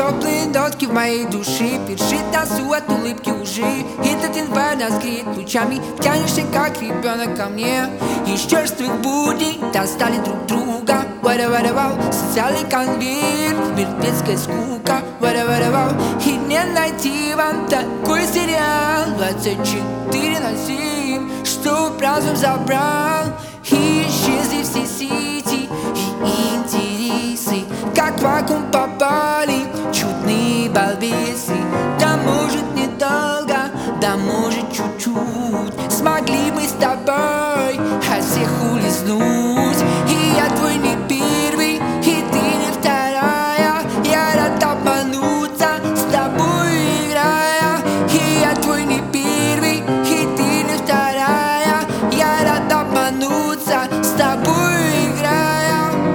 Теплые нотки в моей душе першит носу от улыбки лжи. Этот январь нас греет лучами, тянешься как ребенок ко мне. Из черствых будней достали друг друга. Вау, социальный конвейер, мертвецкая скука. Вау, и не найти вам такой сериал 24/7, что разум забрал. И исчезли все сети и интересы, как в вакуум попали чудные балбесы. Да может недолго, да может чуть-чуть смогли мы с тобой от всех улизнуть. И я твой не первый, и ты не вторая. Я рад обмануться с тобой играя. И я твой не первый, и ты не вторая. Я рад обмануться с тобой играя.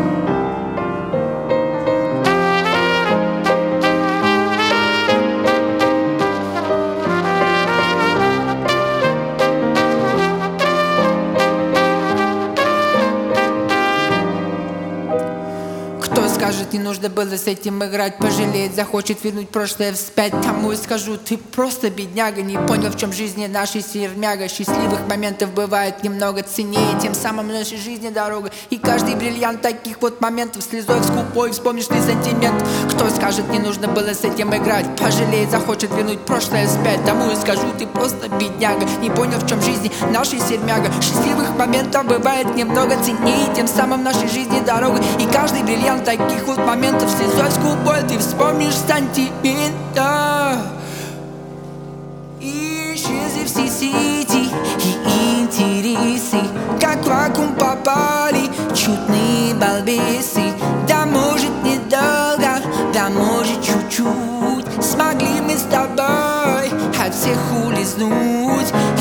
Кто скажет, не нужно было с этим играть, пожалеет, захочет вернуть прошлое вспять. Тому и скажу, ты просто бедняга, не понял, в чем жизни нашей сермяга. Счастливых моментов бывает немного ценнее, тем самым нашей жизни дорога. И каждый бриллиант таких вот моментов слезой скупой вспомнишь ты сантимент. Кто скажет, не нужно было с этим играть, пожалеет, захочет вернуть прошлое вспять. Тому и скажу, ты просто бедняга, не понял, в чем жизни нашей сермяга. Счастливых моментов бывает немного ценнее, тем самым нашей жизни дорога. И каждый бриллиант таких вот моментов слезой скупой ты вспомнишь сантимента. И исчезли все сети и интересы, как в вакуум попали чудные балбесы. Да может недолго, да может чуть-чуть смогли мы с тобой от всех улизнуть.